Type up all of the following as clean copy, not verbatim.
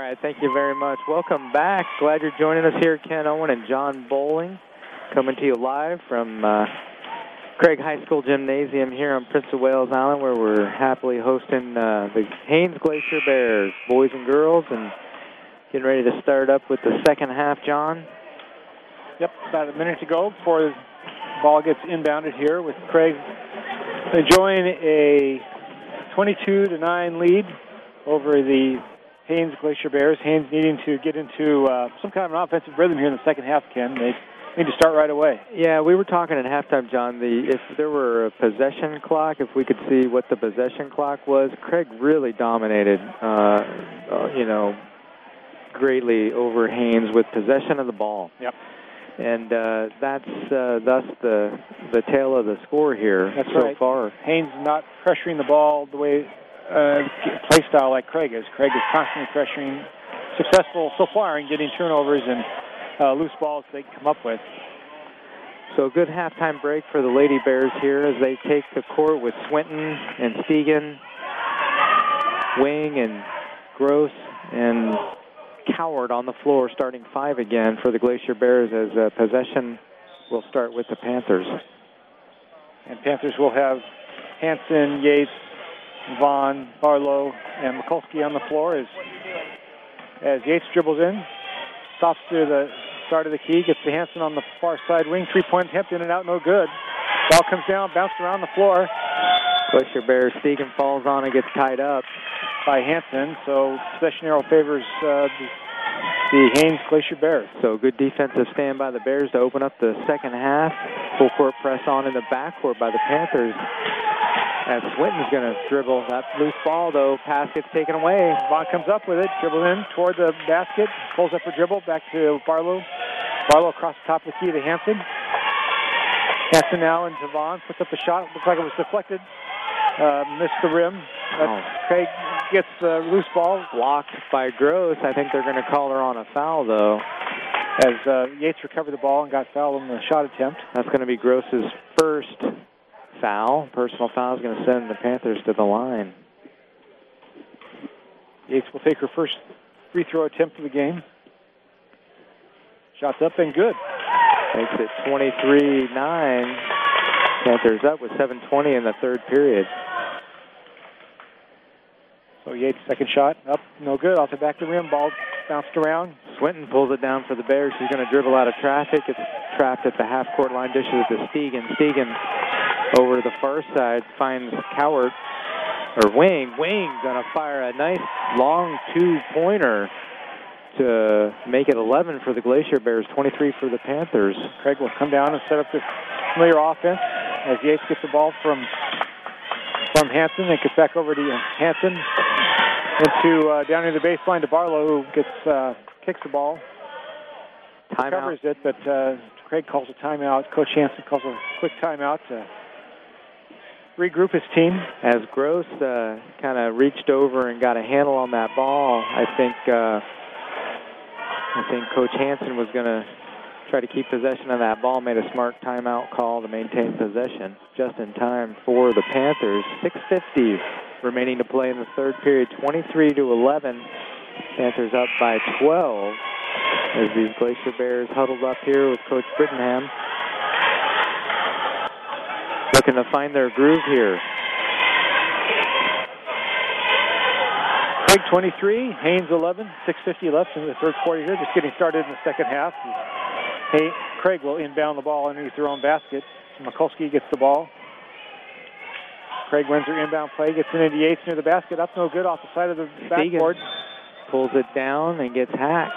right, thank you very much. Welcome back. Glad you're joining us here, Ken Owen and John Bowling, coming to you live from Craig High School Gymnasium here on Prince of Wales Island, where we're happily hosting the Haines Glacier Bears, boys and girls, and getting ready to start up with the second half, John. Yep, about a minute to go before the ball gets inbounded here with Craig enjoying a 22-9 lead over the Haines Glacier Bears. Haines needing to get into some kind of an offensive rhythm here in the second half, Ken. They need to start right away. Yeah, we were talking at halftime, John, if there were a possession clock, if we could see what the possession clock was, Craig really dominated, greatly over Haines with possession of the ball. Yep. And that's thus the tale of the score here so far. Haines not pressuring the ball the way play style like Craig is. Craig is constantly pressuring, successful so far in getting turnovers and loose balls they come up with. So a good halftime break for the Lady Bears here as they take the court with Swinton and Stegan, Wing and Gross and Coward on the floor, starting five again for the Glacier Bears as possession will start with the Panthers. And Panthers will have Hanson, Yates, Vaughn, Barlow, and Mikulski on the floor as Yates dribbles in, stops to the start of the key, gets to Hanson on the far side wing, three-point attempt in and out, no good. Ball comes down, bounced around the floor. Glacier Bears, Stegan falls on and gets tied up by Hanson, so possession arrow favors the Haines Glacier Bears. So good defensive stand by the Bears to open up the second half. Full court press on in the backcourt by the Panthers. As Swinton's going to dribble that loose ball, though, pass gets taken away. Vaughn comes up with it, dribbles in toward the basket, pulls up a dribble back to Barlow. Barlow across the top of the key to Hanson. Hanson now into Vaughn, puts up the shot. Looks like it was deflected. Missed the rim. Craig gets the loose ball. Blocked by Gross. I think they're going to call her on a foul, though. As Yates recovered the ball and got fouled on the shot attempt. That's going to be Gross's first foul. Personal foul is going to send the Panthers to the line. Yates will take her first free throw attempt of the game. Shots up and good. Makes it 23-9. Panthers up with 7:20 in the third period. So Yates' second shot up, no good. Off the back of the rim, ball bounced around. Swinton pulls it down for the Bears. She's going to dribble out of traffic. It's trapped at the half-court line, dishes it to Stegan. Stegan over to the far side finds Coward, or Wing. Wing going to fire a nice long two-pointer to make it 11 for the Glacier Bears, 23 for the Panthers. Craig will come down and set up this familiar offense as Yates gets the ball from Hanson and gets back over to Hanson into down near the baseline to Barlow, who kicks the ball. Timeout. Covers it, but Craig calls a timeout. Coach Hanson calls a quick timeout to regroup his team. As Gross kind of reached over and got a handle on that ball, I think Coach Hanson was going to try to keep possession of that ball, made a smart timeout call to maintain possession just in time for the Panthers. 6:50 remaining to play in the third period, 23-11. Panthers up by 12 as these Glacier Bears huddled up here with Coach Brittenham, looking to find their groove here. Craig 23, Haines 11, 6:50 left in the third quarter here. Just getting started in the second half. Craig will inbound the ball underneath their own basket. Mikulski gets the ball. Craig wins her inbound play, gets it into Yates near the basket. Up no good off the side of the backboard. Pulls it down and gets hacked.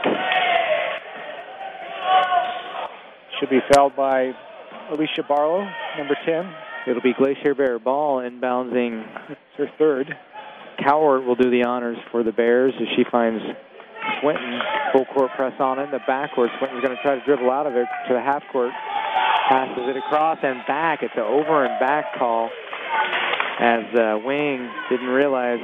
Should be fouled by Alicia Barlow, number 10. It'll be Glacier Bear ball inbounding. It's her third. Cowart will do the honors for the Bears as she finds Swinton. Full court press on in the backcourt. Swinton's going to try to dribble out of it to the half court. Passes it across and back. It's an over and back call as Wing didn't realize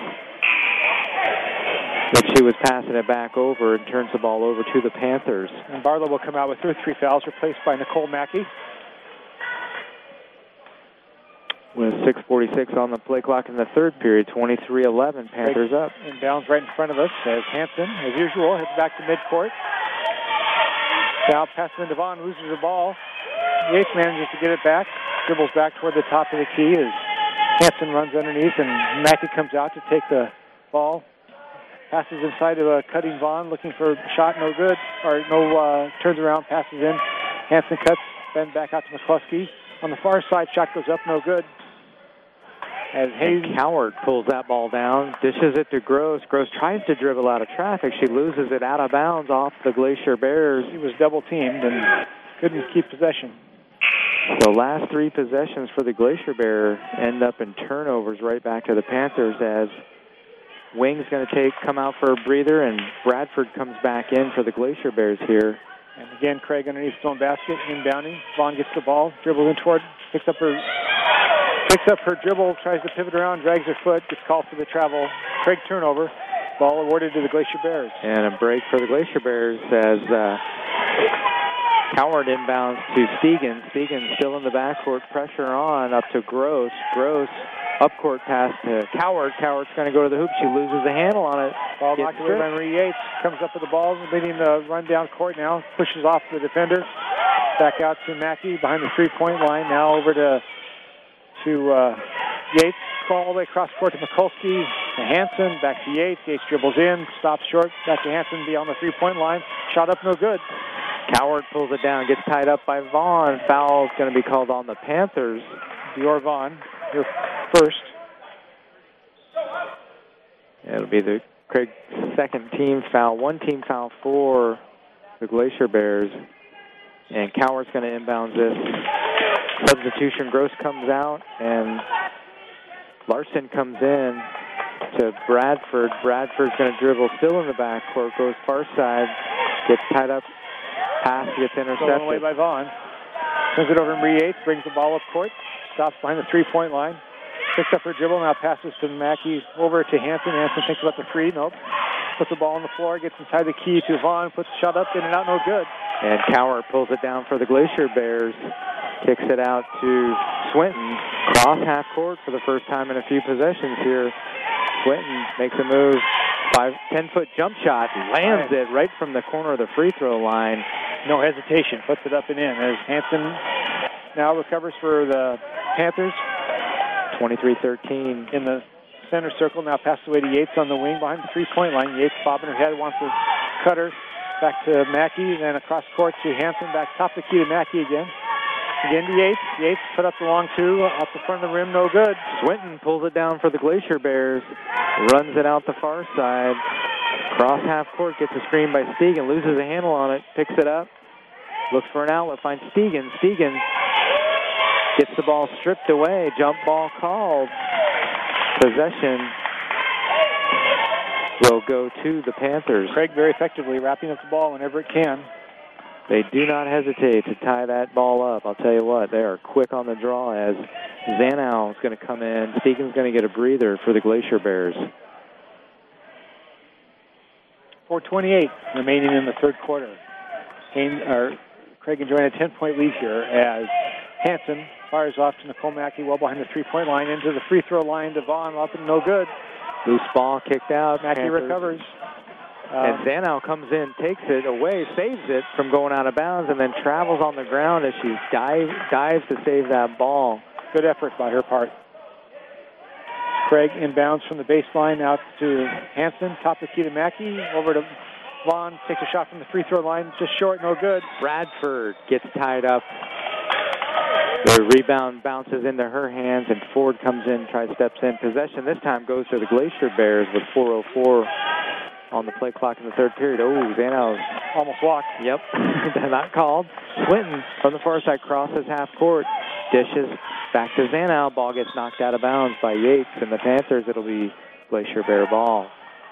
that she was passing it back over and turns the ball over to the Panthers. And Barlow will come out with her 3 fouls, replaced by Nicole Mackey. with 6:46 on the play clock in the third period. 23-11, Panthers up. Inbounds right in front of us as Hanson, as usual, heads back to midcourt. Now passes into Vaughn, loses the ball. Yates manages to get it back, dribbles back toward the top of the key as Hanson runs underneath, and Mackey comes out to take the ball. Passes inside to a cutting Vaughn, looking for a shot, no good, or no, turns around, passes in. Hanson cuts, then back out to McCluskey. On the far side, shot goes up, no good. As Hayes Coward pulls that ball down, dishes it to Gross. Gross tries to dribble out of traffic. She loses it out of bounds off the Glacier Bears. He was double-teamed and couldn't keep possession. So last three possessions for the Glacier Bear end up in turnovers right back to the Panthers as Wing's going to come out for a breather, and Bradford comes back in for the Glacier Bears here. And again, Craig underneath his own basket, inbounding. Vaughn gets the ball, dribbles in toward, picks up her dribble, tries to pivot around, drags her foot, gets called for the travel. Craig turnover. Ball awarded to the Glacier Bears. And a break for the Glacier Bears as Coward inbounds to Stegan. Stegan still in the backcourt, pressure on, up to Gross. Gross, upcourt pass to Coward. Coward's going to go to the hoop. She loses the handle on it. Ball knocked away by Marie Yates. Comes up with the ball, leading the run down court now. Pushes off the defender. Back out to Mackey behind the three-point line. Now over to Yates. Ball all the way across court to Mikulski. To Hanson. Back to Yates. Yates dribbles in. Stops short. Back to Hanson beyond the three-point line. Shot up, no good. Coward pulls it down. Gets tied up by Vaughn. Foul's going to be called on the Panthers. Dior Vaughn, your first. It'll be the Craig's second team foul. One team foul for the Glacier Bears. And Coward's going to inbound this. Substitution. Gross comes out, and Larson comes in to Bradford. Bradford's going to dribble still in the backcourt. Goes far side. Gets tied up. Pass gets intercepted. Stolen away by Vaughn. Turns it over to Marie Yates. Brings the ball up court. Stops behind the three-point line. Picks up her dribble. Now passes to Mackey. Over to Hanson. Hanson thinks about the free. Nope. Puts the ball on the floor. Gets inside the key to Vaughn. Puts the shot up. In and out. No good. And Coward pulls it down for the Glacier Bears. Kicks it out to Swinton. Cross half court for the first time in a few possessions here. Swinton makes a move. 10-foot jump shot. Lands it right from the corner of the free throw line. No hesitation. Puts it up and in as Hanson now recovers for the Panthers. 23-13. In the center circle. Now passes away to Yates on the wing behind the three-point line. Yates bobbing her head. Wants to cut her. Back to Mackey. Then across court to Hanson. Back top of the key to Mackey again. Again to Yates. Yates put up the long two. Up the front of the rim. No good. Swinton pulls it down for the Glacier Bears. Runs it out the far side. Cross half court. Gets a screen by Stegan. Loses a handle on it. Picks it up. Looks for an outlet. Finds Stegan. Stegan gets the ball stripped away. Jump ball called. Possession will go to the Panthers. Craig very effectively wrapping up the ball whenever it can. They do not hesitate to tie that ball up. I'll tell you what, they are quick on the draw as Zanow is going to come in. Stegan's going to get a breather for the Glacier Bears. 4:28 remaining in the third quarter. Craig enjoying a 10-point lead here as Hanson fires off to Nicole Mackey well behind the three-point line into the free throw line to Vaughn, up and no good. Loose ball kicked out. Mackey Panthers. recovers. And Zanow comes in, takes it away, saves it from going out of bounds, and then travels on the ground as she dives to save that ball. Good effort by her part. Craig inbounds from the baseline out to Hanson, top of the key to Mackey, over to Vaughn, takes a shot from the free throw line, just short, no good. Bradford gets tied up. The rebound bounces into her hands, and Ford comes in, steps in. Possession this time goes to the Glacier Bears with 4:04 on the play clock in the third period. Oh, Zanow almost walked. Yep, not called. Swinton from the far side crosses half court, dishes back to Zanow. Ball gets knocked out of bounds by Yates, and the Panthers, it'll be Glacier Bear ball.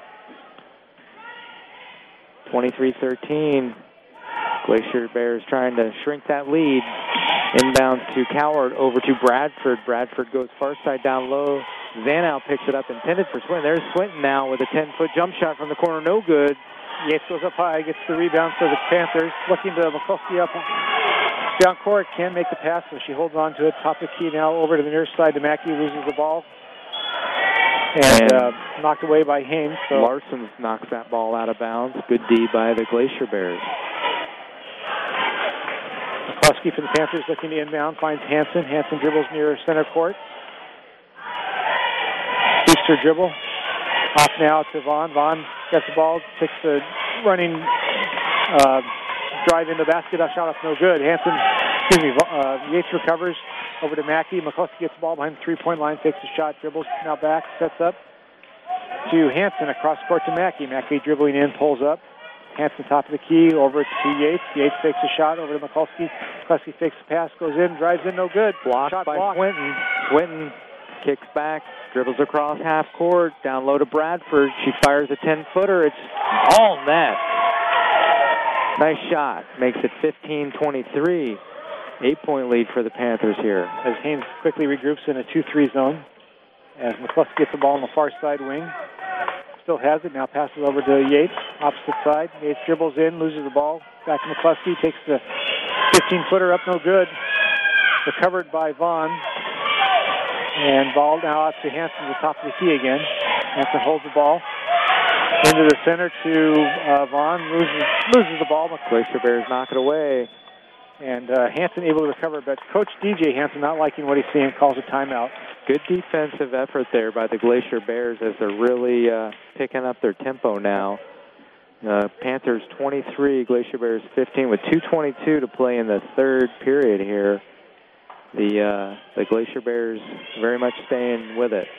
23-13. Glacier Bears trying to shrink that lead. Inbounds to Coward, over to Bradford. Bradford goes far side down low. Zanow picks it up, intended for Swinton. There's Swinton now with a 10-foot jump shot from the corner, no good. Yates goes up high, gets the rebound for the Panthers. Looking to Mikulski up Down court, can't make the pass, so she holds on to it. Top of the key now, over to the near side to Mackey, loses the ball. And knocked away by Haynes. So Larson knocks that ball out of bounds. Good D by the Glacier Bears. McCluskey for the Panthers looking to inbound, finds Hanson. Hanson dribbles near center court. Keeps her dribble. Off now to Vaughn. Vaughn gets the ball, takes the running drive in the basket. That shot off no good. Hanson, Yates recovers over to Mackey. McCluskey gets the ball behind the three-point line, takes the shot, dribbles now back, sets up to Hanson across court to Mackey. Mackey dribbling in, pulls up. Hanson top of the key over to Yates. Yates takes a shot over to McCluskey. McCluskey fakes the pass, goes in, drives in, no good. Blocked by Swinton. Swinton kicks back, dribbles across half court, down low to Bradford. She fires a 10-footer. It's all net. Nice shot. Makes it 15-23. 8-point lead for the Panthers here. As Haynes quickly regroups in a 2-3 zone. As McCluskey gets the ball on the far side wing. Still has it. Now passes over to Yates. Opposite side. Yates dribbles in, loses the ball. Back to McCluskey. Takes the 15-footer up, no good. Recovered by Vaughn. And ball now out to Hanson, the top of the key again. Hanson holds the ball. Into the center to Vaughn. Loses the ball. Glacier Bears knock it away. And Hanson able to recover, but Coach DJ Hanson not liking what he's seeing, calls a timeout. Good defensive effort there by the Glacier Bears as they're really picking up their tempo now. Panthers 23, Glacier Bears 15 with 2:22 to play in the third period here. The Glacier Bears very much staying with it.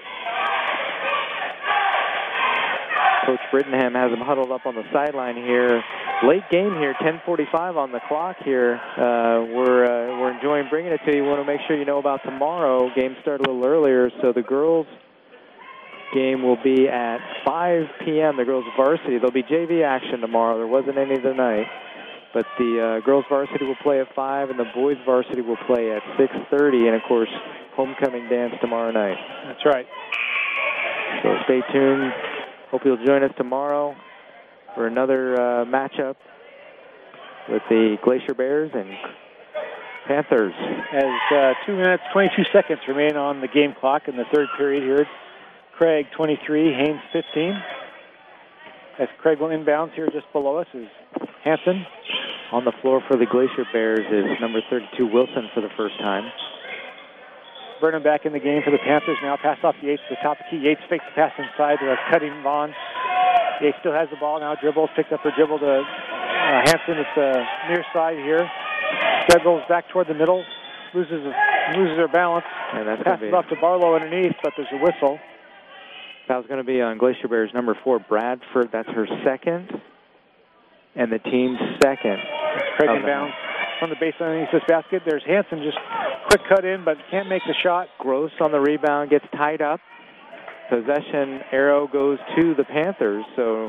Coach Brittenham has them huddled up on the sideline here. Late game here, 10:45 on the clock here. We're enjoying bringing it to you. We want to make sure you know about tomorrow. Game started a little earlier, so the girls' game will be at 5 p.m., the girls' varsity. There'll be JV action tomorrow. There wasn't any tonight. But the girls' varsity will play at 5, and the boys' varsity will play at 6:30, and, of course, homecoming dance tomorrow night. That's right. So stay tuned. Hope you'll join us tomorrow for another matchup with the Glacier Bears and Panthers. As 2 minutes, 22 seconds remain on the game clock in the third period here. Craig 23, Haynes 15. As Craig will inbounds here just below us is Hanson. On the floor for the Glacier Bears is number 32, Wilson, for the first time. Burnham back in the game for the Panthers. Now pass off to Yates to the top of the key. Yates fakes the pass inside. They're cutting Vaughn. Yates still has the ball. Now dribbles. Picked up her dribble to Hanson at the near side here. Dribbles back toward the middle. Loses her balance. And that's passes off to Barlow underneath, but there's a whistle. That was going to be on Glacier Bears number 4, Bradford. That's her second. And the team's second. Craig inbounds from the baseline underneath this basket. There's Hanson, just quick cut in, but can't make the shot. Gross on the rebound, gets tied up. Possession arrow goes to the Panthers, so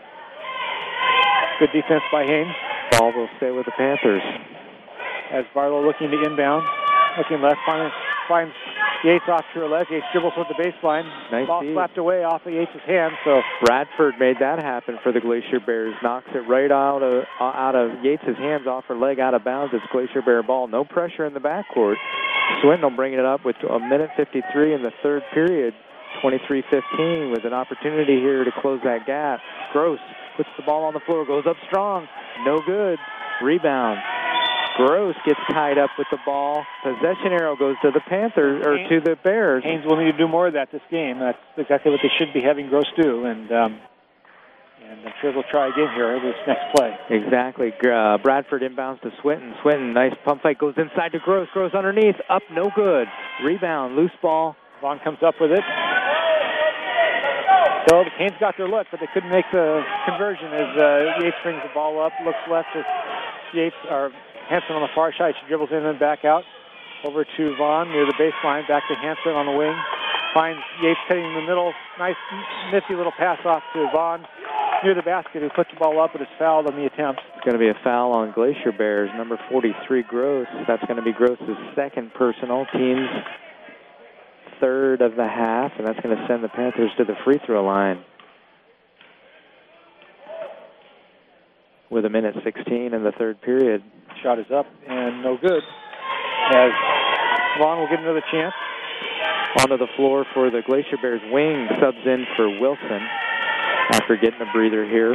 good defense by Haynes. Ball will stay with the Panthers. As Barlow looking to inbound, looking left, finds Yates off to her left. Yates dribbles with the baseline. Nice ball feed. slapped away off of Yates' hand. So Bradford made that happen for the Glacier Bears. Knocks it right out of Yates' hands, off her leg, out of bounds. It's Glacier Bear ball. No pressure in the backcourt. Swinton bringing it up with a minute 53 in the third period. 23-15 with an opportunity here to close that gap. Gross puts the ball on the floor, goes up strong. No good. Rebound. Gross gets tied up with the ball. Possession arrow goes to the Panthers, or to the Bears. Haynes will need to do more of that this game. That's exactly what they should be having Gross do. And I'm sure they'll try again here this next play. Exactly. Bradford inbounds to Swinton. Swinton, nice pump fake, goes inside to Gross. Gross underneath, up, no good. Rebound, loose ball. Vaughn comes up with it. So the Canes got their look, but they couldn't make the conversion as Yates brings the ball up, looks left to Yates, or Hanson on the far side. She dribbles in and back out. Over to Vaughn near the baseline. Back to Hanson on the wing. Finds Yates cutting in the middle. Nice, nifty little pass off to Vaughn near the basket, who puts the ball up, but is fouled on the attempt. It's going to be a foul on Glacier Bears. Number 43, Gross. That's going to be Gross's second personal. Team's third of the half, and that's going to send the Panthers to the free throw line. With a minute 16 in the third period. Shot is up and no good, as Vaughn will get another chance. Onto the floor for the Glacier Bears. Wing subs in for Wilson after getting a breather here.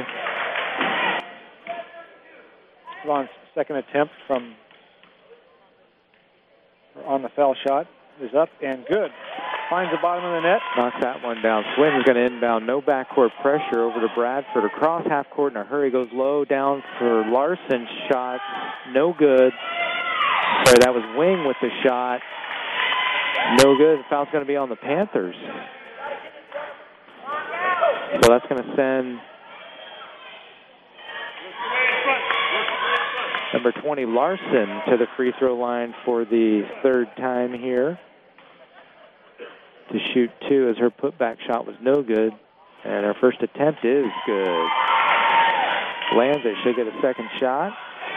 Vaughn's second attempt on the foul shot is up and good. Finds the bottom of the net. Knocks that one down. Swinton's going to inbound. No backcourt pressure over to Bradford. Across half court in a hurry. Goes low down for Larson. Shot. No good. Sorry, that was Wing with the shot. No good. The foul's going to be on the Panthers. So that's going to send number 20, Larson, to the free throw line for the third time here to shoot 2, as her putback shot was no good. And her first attempt is good. Lands it. She'll get a second shot.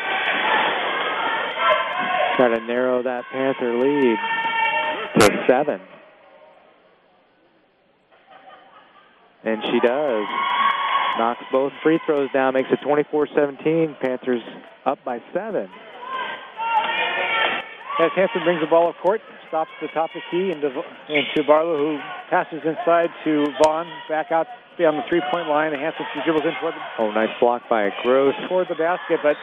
Try to narrow that Panther lead to 7. And she does. Knocks both free throws down, makes it 24-17. Panthers up by 7. As Hanson brings the ball up court, stops at the top of the key into Barlow, who passes inside to Vaughn, back out on the three-point line. And Hanson dribbles in toward the... nice block by Gross. Toward the basket, but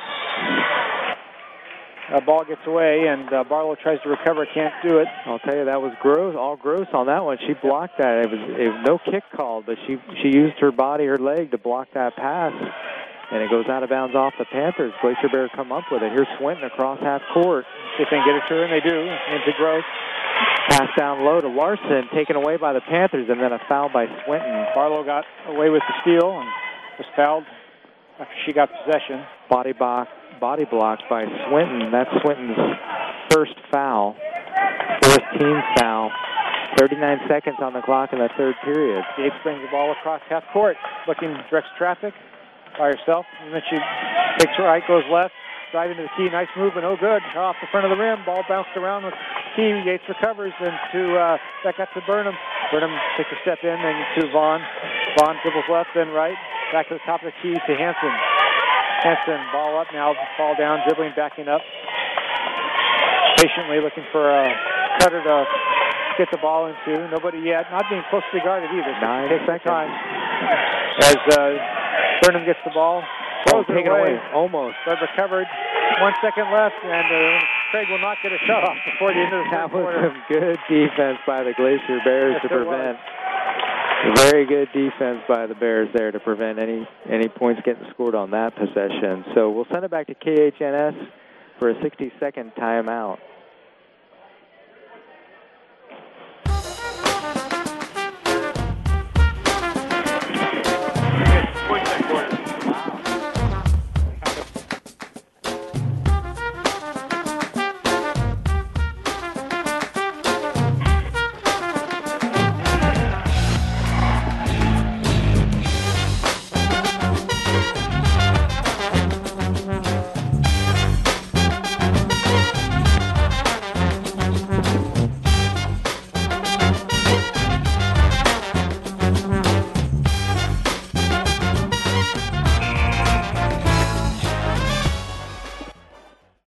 the ball gets away, and Barlow tries to recover, can't do it. I'll tell you, that was Gross, all Gross on that one. She blocked that. It was no kick called, but she used her body, her leg, to block that pass. And it goes out of bounds off the Panthers. Glacier Bears come up with it. Here's Swinton across half court. See if they can get it to her, and they do. Into Gross. Pass down low to Larson, taken away by the Panthers, and then a foul by Swinton. Barlow got away with the steal and was fouled after she got possession. Body blocked by Swinton. That's Swinton's first foul. Fourth team foul. 39 seconds on the clock in the third period. Gates brings the ball across half court, directs traffic by herself, and then she takes right, goes left, side into the key. Nice movement, no good. Off the front of the rim, ball bounced around with key. Gates recovers, and back up to Burnham. Burnham takes a step in, and to Vaughn. Vaughn dribbles left, then right, back to the top of the key to Hanson. Hanson, ball up now, fall down, dribbling, backing up. Patiently looking for a cutter to get the ball into. Nobody yet, not being closely guarded either. 9 seconds. Time. As Burnham gets the ball. Taken away. Almost. But recovered. 1 second left, and Craig will not get a shot off before the end of the third quarter. That was some good defense by the Glacier Bears to prevent. Very good defense by the Bears there to prevent any points getting scored on that possession. So we'll send it back to KHNS for a 60-second timeout.